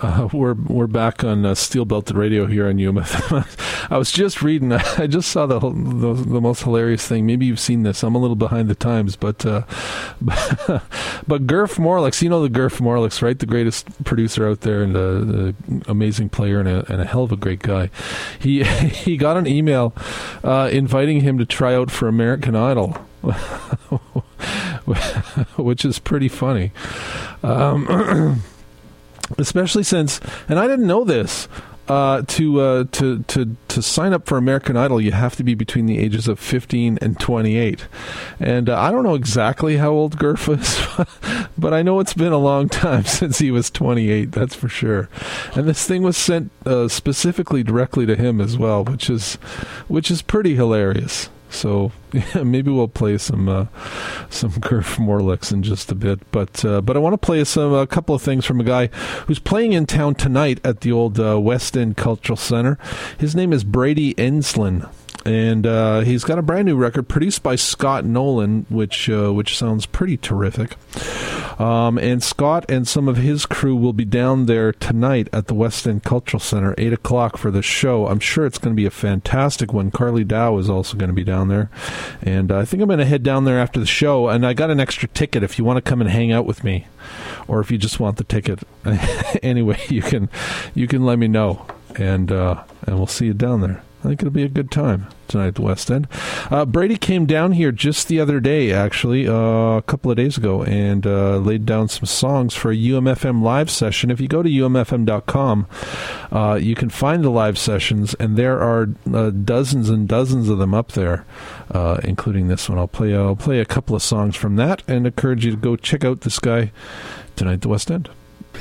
We're back on Steel Belted Radio here on UMFM. I was just reading. I just saw the most hilarious thing. Maybe you've seen this. I'm a little behind the times, but Gurf Morlix, you know the Gurf Morlix, right? The greatest producer out there and the amazing player and a hell of a great guy. He got an email inviting him to try out for American Idol, which is pretty funny. Especially since, and I didn't know this, to sign up for American Idol, you have to be between the ages of 15 and 28. And I don't know exactly how old Gurf is, but I know it's been a long time since he was 28, that's for sure. And this thing was sent specifically directly to him as well, which is pretty hilarious. So yeah, maybe we'll play some Gurf Morlix in just a bit, but I want to play a couple of things from a guy who's playing in town tonight at the old West End Cultural Center. His name is Brady Enslin, and he's got a brand new record produced by Scott Nolan, which sounds pretty terrific. And Scott and some of his crew will be down there tonight at the West End Cultural Center, 8 o'clock for the show. I'm sure it's going to be a fantastic one. Carly Dow is also going to be down there. And I think I'm going to head down there after the show. And I got an extra ticket if you want to come and hang out with me, or if you just want the ticket. Anyway, you can let me know, and we'll see you down there. I think it'll be a good time tonight at the West End. Brady came down here just the other day, actually, a couple of days ago, and laid down some songs for a UMFM live session. If you go to umfm.com, you can find the live sessions, and there are dozens and dozens of them up there, including this one. I'll play a couple of songs from that, and encourage you to go check out this guy tonight at the West End.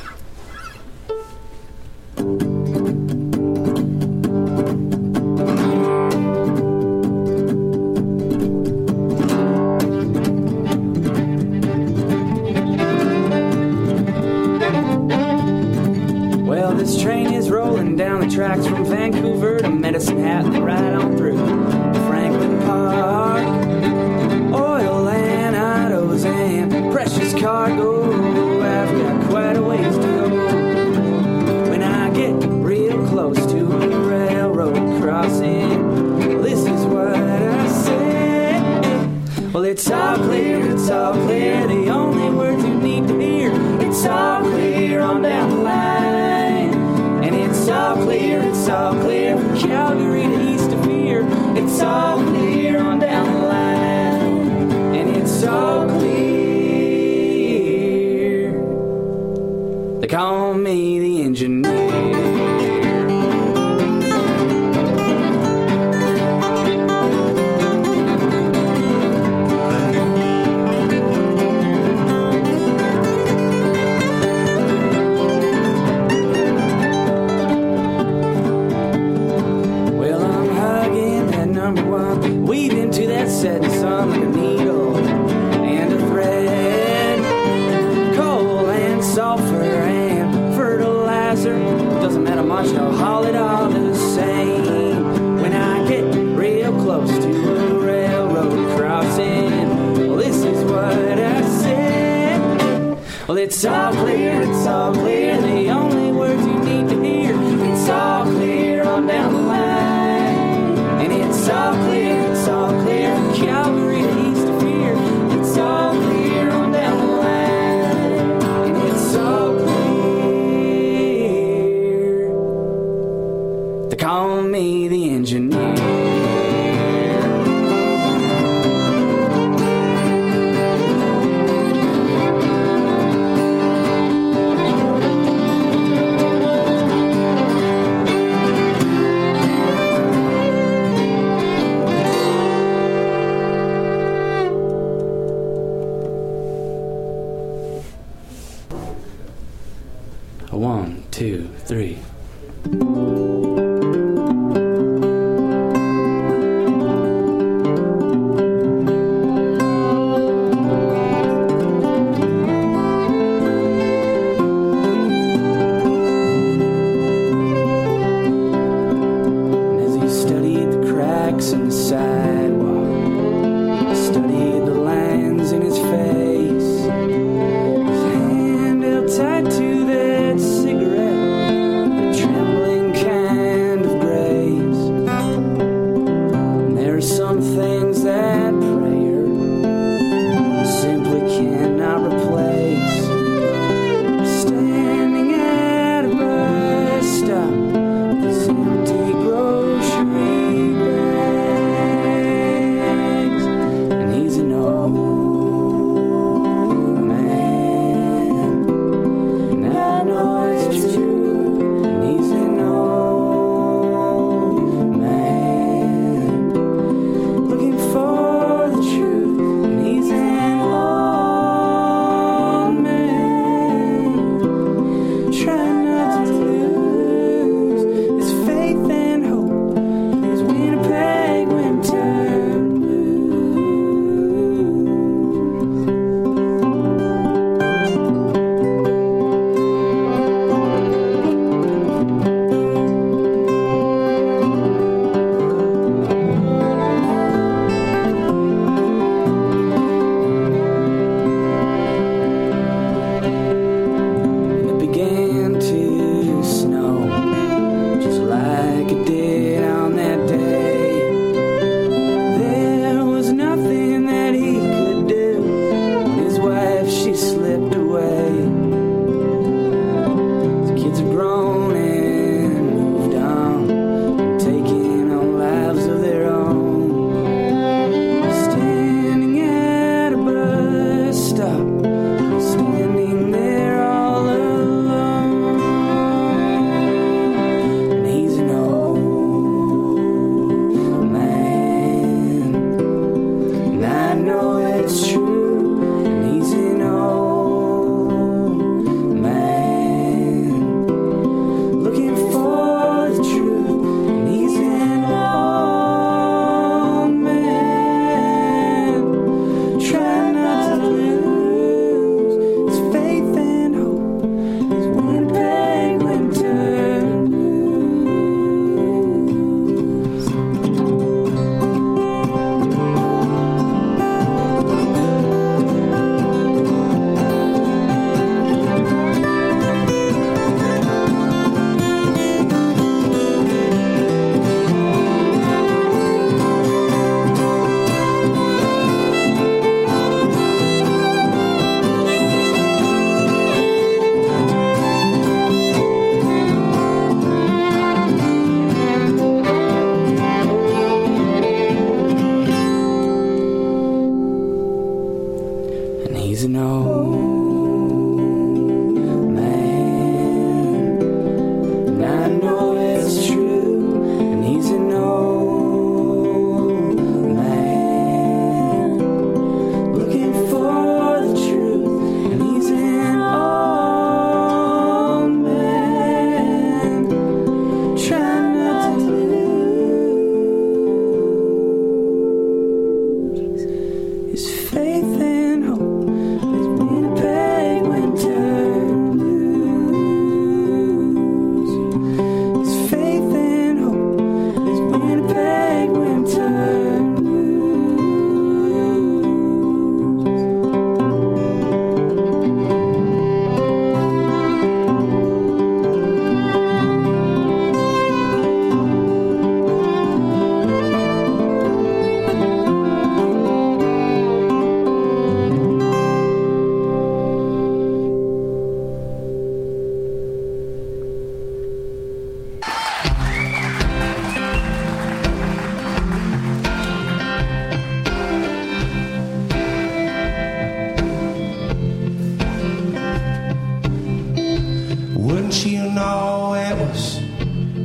This train is rolling down the tracks from Vancouver to Medicine Hat and right on through Franklin Park. Oil and autos and precious cargo. I've got quite a ways to go. When I get real close to a railroad crossing, this is what I say. Well, it's all clear, the only words you need to hear. It's all clear on down the line. It's all clear from Calgary to East of Fear. It's all clear on down the line, and it's all clear. They call me the engineer. Weave into that setting sun like a needle and a thread. Coal and sulfur and fertilizer, doesn't matter much, I'll haul it all the same. When I get real close to a railroad crossing, well, this is what I said. Well, it's all clear, the only words you need to hear. It's all clear on down the line, and it's all clear from Calgary to East of Fear. It's all clear on down the line, and it's all clear. They call me the engineer. One, two, three. Tied to that cigarette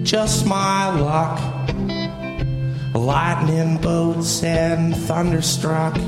just my luck. Lightning bolts and thunderstruck.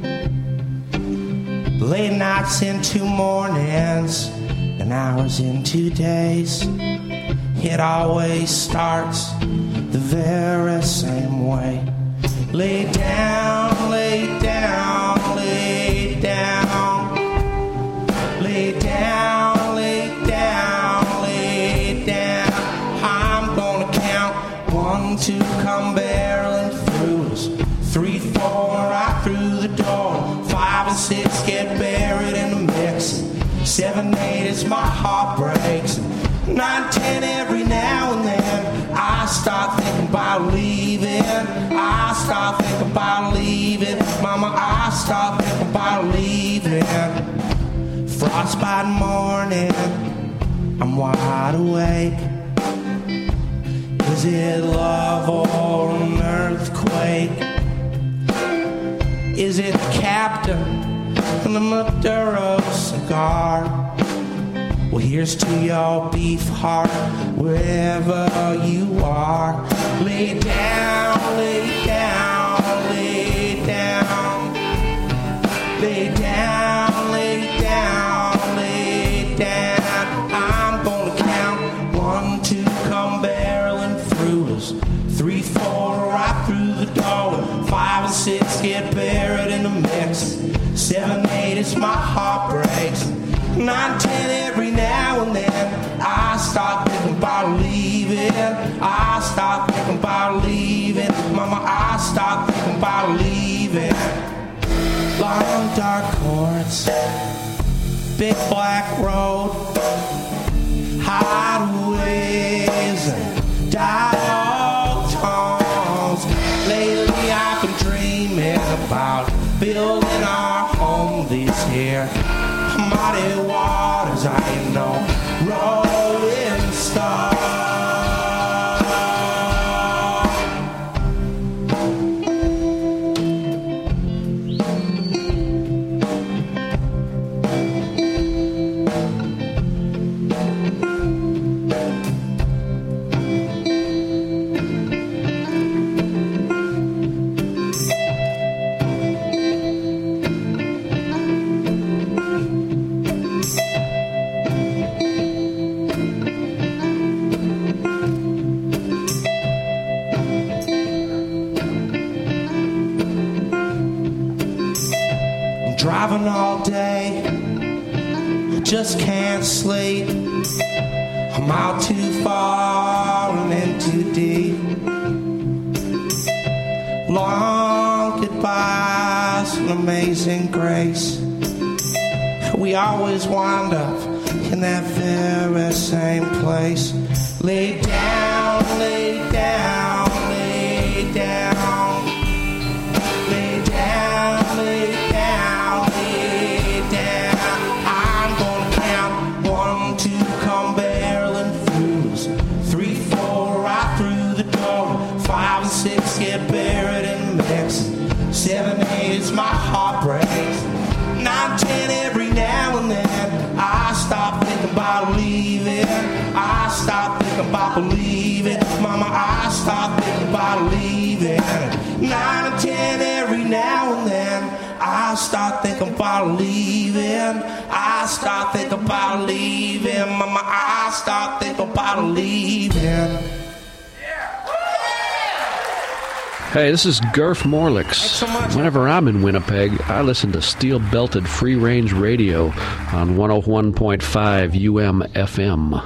Late nights into mornings and hours into days. It always starts the very same way. Lay down, lay down, lay down. Lay down, lay down, lay down. I'm gonna count 1, 2, come barreling through us. 3, 4, right through the door. 5 and 6 get buried in the mix. 7, 8 as my heart breaks. 9, 10 every now and then I start thinking about leaving. I start thinking about leaving. Mama, I start thinking about leaving. Frostbite morning, I'm wide awake. Is it love or an earthquake? Is it the captain and the Maduro cigar? Well, here's to your beef heart, wherever you are. Lay down, lay down, lay down. Lay down, lay down, lay down. I'm gonna count 1, 2, come barreling through us. 3, 4, right through the door. 5 and 6 get buried in the mix. 7, 8 as my heart breaks. 9, 10 every now and then I start thinking about leaving. I start thinking about leaving. Mama, I start thinking about leaving. Long dark cords, big black road, hideaways and dial tones. Lately I've been dreaming about building our home this year. Mighty waters, I know, rolling stars. Driving all day, just can't sleep. I'm out too far and in too deep. Long goodbyes and amazing grace. We always wind up in that very same place. Lay down, lay down, lay down. Lay down, lay down, lay down. I'm gonna count 1, 2, come barreling through us. 3, 4, right through the door. 5 and 6 get buried in the mix. 7, 8 as my heart breaks. 9, 10 every now and then I stop thinking about leaving. I stop thinking about believing. Mama, I stop thinking about leaving. 9 and 10 every now and then I start thinking about leaving. I start thinking about leaving. Mama, I start thinking about leaving. Hey, this is Gurf Morlix. Whenever I'm in Winnipeg, I listen to steel-belted free-range radio on 101.5 UM-FM.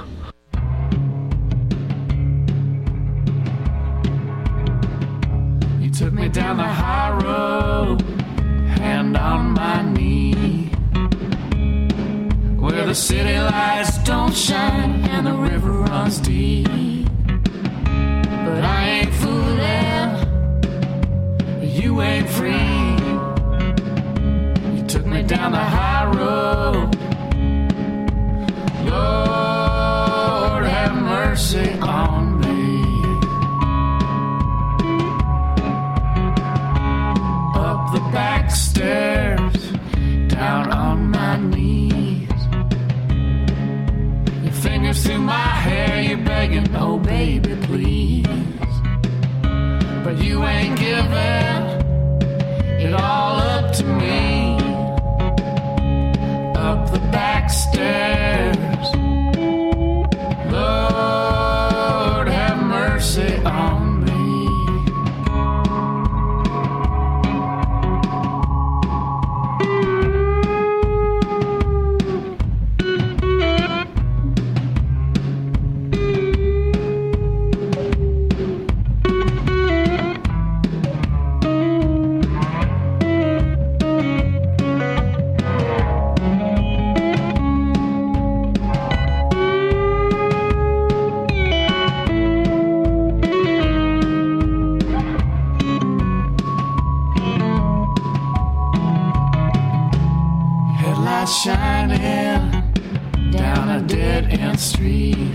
You took me down the high road, hand on my knee, where the city lights don't shine and the river runs deep. But I ain't fooling, you ain't free. You took me down the high road. Lord, have mercy on me. Up the back stairs, down on my knees. Your fingers through my hair. hear you begging, oh baby, please. But you ain't giving it all up to me. Up the back stairs, Lord have mercy on me. Shining down a dead-end street,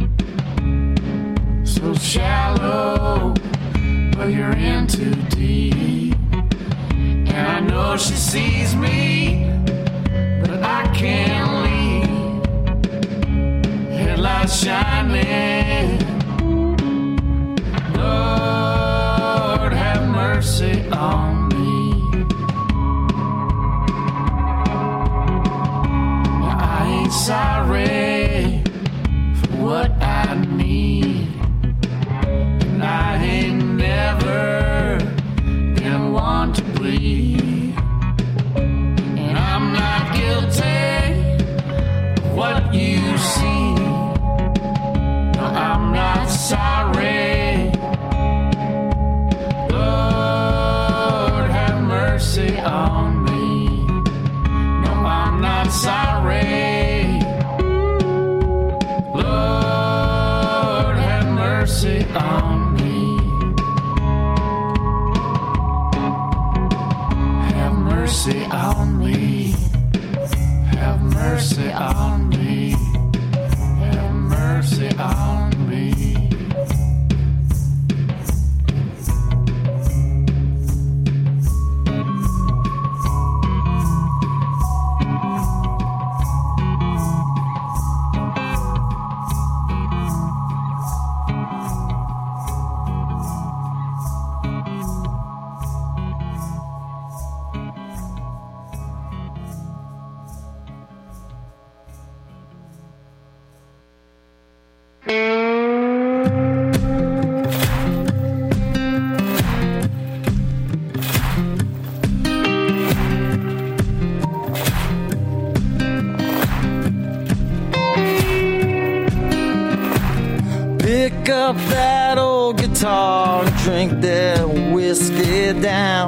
so shallow, but you're in too deep. And I know she sees me, but I can't leave. Headlights shining, Lord have mercy on me. Sorry for what I need, and I ain't never been one to bleed, and I'm not guilty of what you see. No, I'm not sorry. Lord have mercy on me. No, I'm not sorry. Mercy on me. Have mercy on me. Have mercy on me. Have mercy on me. Pick up that old guitar and drink that whiskey down.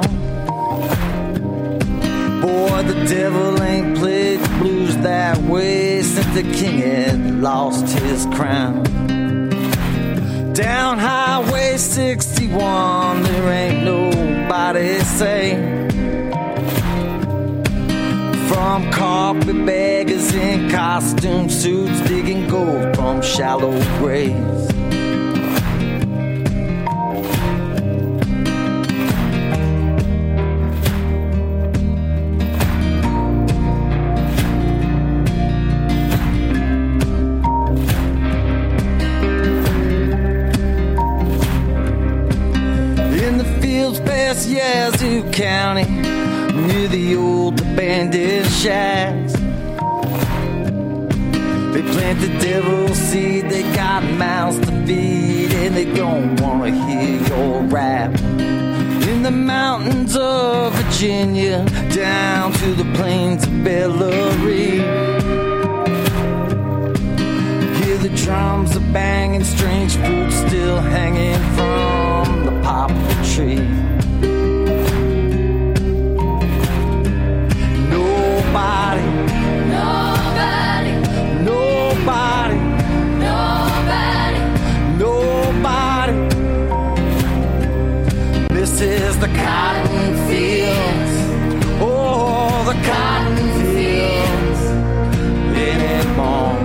Boy, the devil ain't played the blues that way since the king had lost his crown. Down Highway 61, there ain't nobody safe. From carpetbaggers in costume suits digging gold from shallow graves. In the fields past Yazoo County, near the old abandoned shacks, they plant the devil's seed, they got mouths to feed, and they don't wanna hear your rap. In the mountains of Virginia, down to the plains of Bellary, hear the drums are banging, strange fruit still hanging from the poplar tree. Nobody, nobody, nobody, nobody, nobody. This is the cotton fields. Oh, the cotton fields anymore.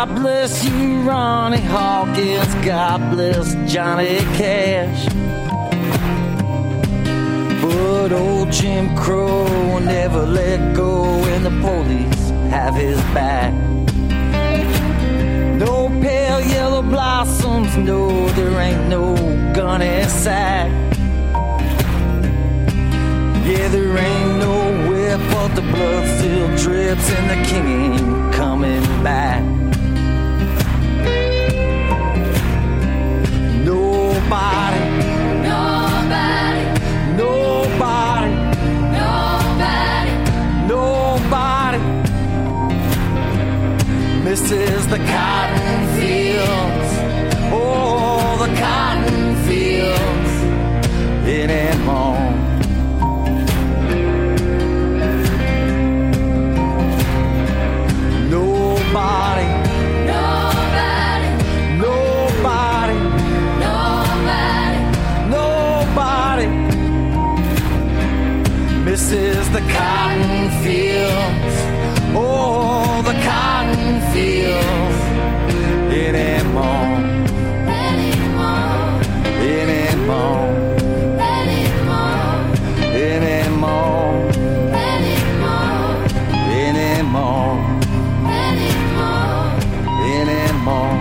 God bless you, Ronnie Hawkins. God bless Johnny Cash. But old Jim Crow will never let go, and the police have his back. No pale yellow blossoms, no, there ain't no gunny sack. Yeah, there ain't no whip, but the blood still drips, and the king ain't coming back. Nobody, nobody, nobody, nobody, nobody misses the cotton fields. Oh, the cotton fields anymore. Nobody, nobody, nobody, nobody, nobody misses the cotton fields. Oh, the cotton fields anymore, anymore, anymore, anymore, anymore, anymore, anymore.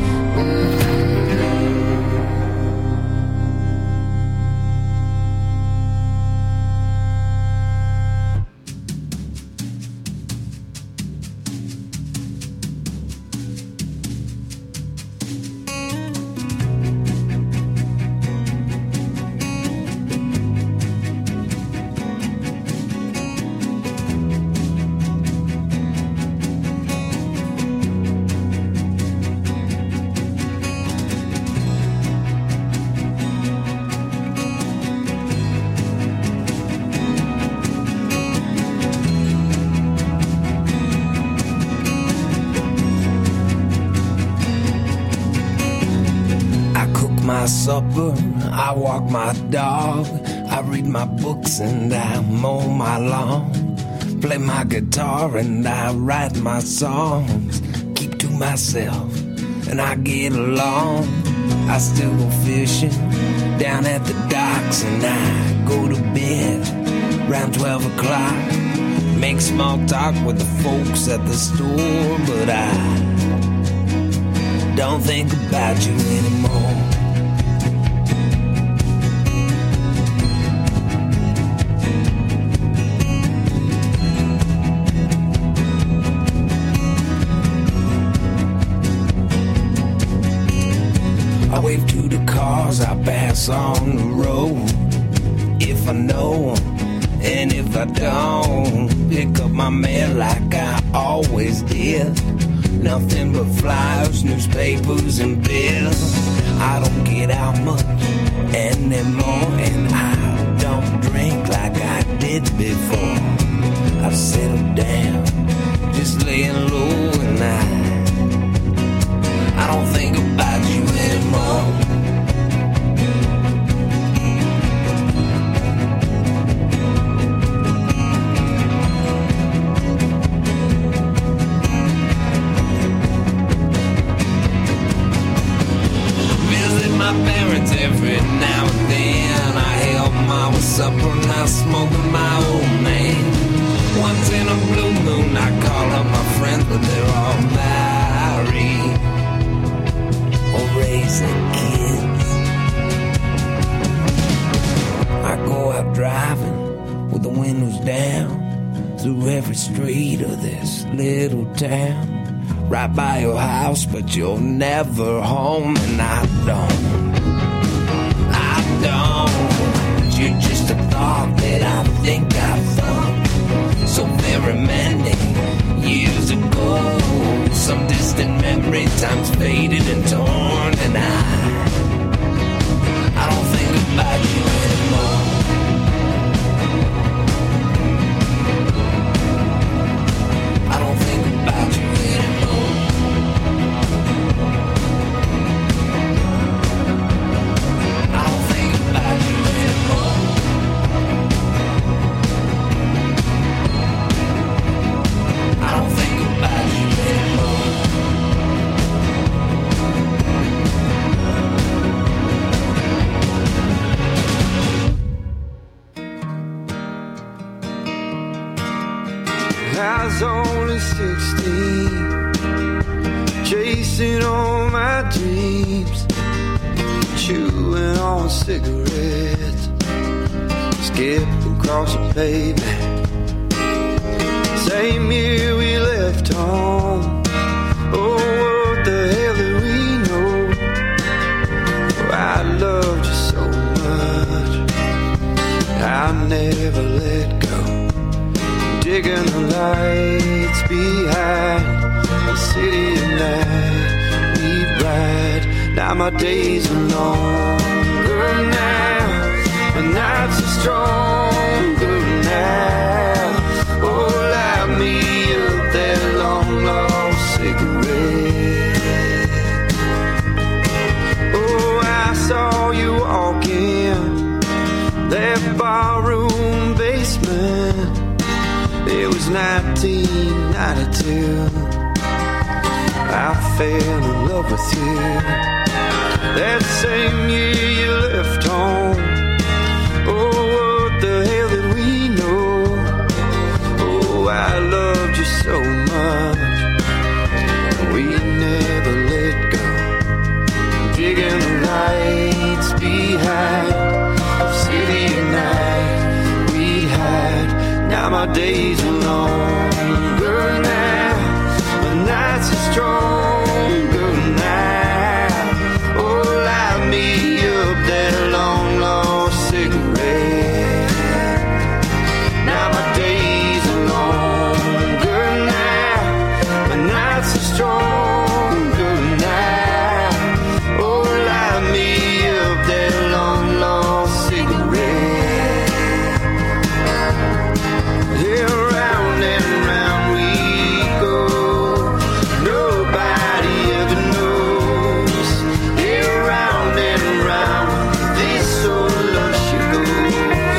My supper, I walk my dog, I read my books and I mow my lawn, play my guitar and I write my songs, keep to myself and I get along. I still go fishing down at the docks and I go to bed around 12 o'clock, make small talk with the folks at the store, but I don't think about you anymore. I wave to the cars I pass on the road, if I know them, and if I don't, pick up my mail like I always did. Nothing but flyers, newspapers, and bills. I don't get out much anymore, and I don't drink like I did before. I've settled down, just laying low, and I don't think about you anymore. Visit my parents every now and then. I help mom with supper and I smoke with my old man. Once in a blue moon I call up my friends, but they're all married or raising kids. I go out driving with the windows down through every street of this little town, right by your house, but you're never home, and I don't. You're just a thought that I think I thought so very many years ago. Some distant memory, time's faded and torn, and I don't think about you anymore. I don't think about you anymore. I don't think about you anymore. I don't think about you anymore. I was only 16, chasing all my dreams, chewing on cigarettes, skipping across the pavement. Same year we left home. Oh, what the hell did we know? Oh, I loved you so much, I'll never let go. Digging the lights behind the city at night, we'd ride. Now my days are longer now, my nights are stronger now. Oh, light me up that long lost cigarette. Oh, I saw you walking that barroom basement. It was 1992. I fell in love with you. That same year you left home. Oh, what the hell did we know? Oh, I loved you so much, we never let go. Digging the lights behind the city at night, we hide. Now my days are longer now, my nights are stronger now. Oh, light me up that long lost cigarette. Now my days are longer now, my nights are stronger now. Oh, light me up that long lost cigarette. Yeah, round and round we go, nobody ever knows. Yeah, round and round this old love she goes.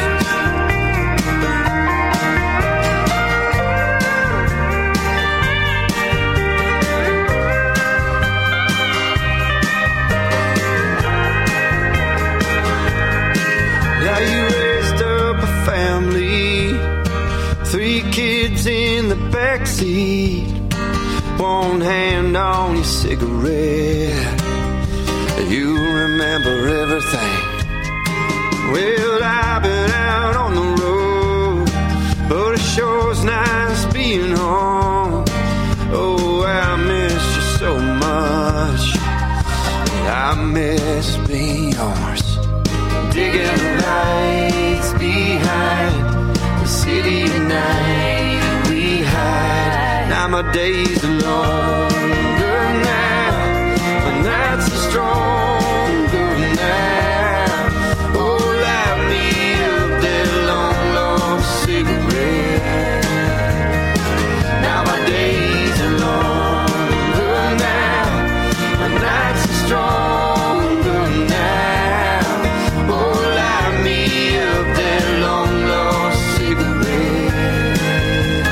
Now you raised up a family, 3 kids in the backseat, one hand on your cigarette. You remember everything. Well, I've been out on the road, but it sure's nice being home. Oh, I miss you so much, I miss being yours. Digging the lights behind the city at night, we hide. Now my days are longer now, my nights are stronger now. Oh, light me up that long lost cigarette. Now my days are longer now, my nights are stronger now. Oh, light me up that long lost cigarette.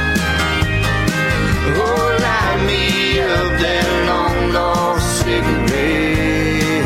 Oh, light me up that long lost cigarette.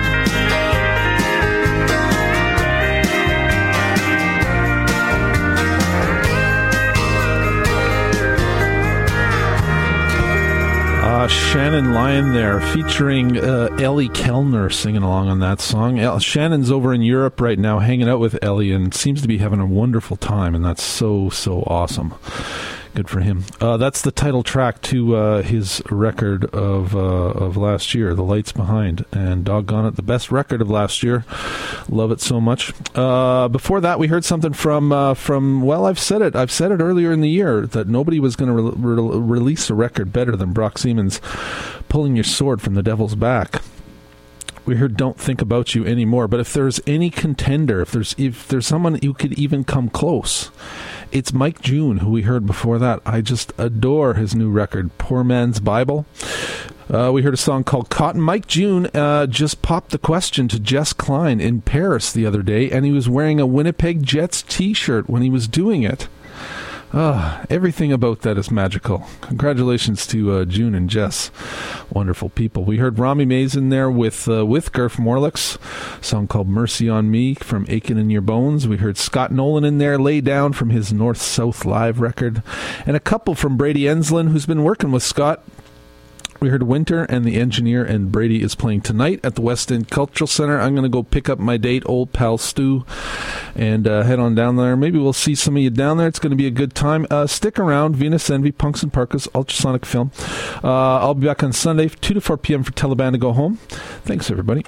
Shannon Lyon there, featuring Ellie Kellner singing along on that song. Shannon's over in Europe right now hanging out with Ellie and seems to be having a wonderful time, and that's so awesome. Good for him. That's the title track to his record of last year, The Lights Behind, and doggone it, the best record of last year. Love it so much. Before that, we heard something from well, I've said it earlier in the year that nobody was going to release a record better than Brock Seaman's Pulling Your Sword from the Devil's Back. We heard Don't Think About You Anymore, but if there's any contender, if there's someone who could even come close, it's Mike June, who we heard before that. I just adore his new record, Poor Man's Bible. We heard a song called Cotton. Mike June just popped the question to Jess Klein in Paris the other day, and he was wearing a Winnipeg Jets t-shirt when he was doing it. Everything about that is magical. Congratulations to June and Jess. Wonderful people. We heard Rami Mays in there with Garth Morlix, a song called Mercy on Me from Aching in Your Bones. We heard Scott Nolan in there, Lay Down from his North South live record. And a couple from Brady Enslin, who's been working with Scott. We heard Winter and the Engineer, and Brady is playing tonight at the West End Cultural Center. I'm going to go pick up my date, Old Pal Stu, and head on down there. Maybe we'll see some of you down there. It's going to be a good time. Stick around. Venus Envy, Punks and Parkas, Ultrasonic Film. I'll be back on Sunday, 2 to 4 p.m. for Taliban to go home. Thanks, everybody.